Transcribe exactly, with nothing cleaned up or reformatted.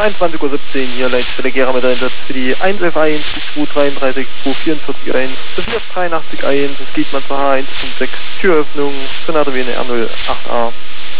zweiundzwanzig Uhr siebzehn, hier Leitstelle Gera mit Einsatz für die eins F eins, zwei dreiunddreißig, zwei vierundvierzig eins, bis F dreiundachtzig eins, es geht man zur H eins fünf sechs, Türöffnung, Sonate W N R null acht A.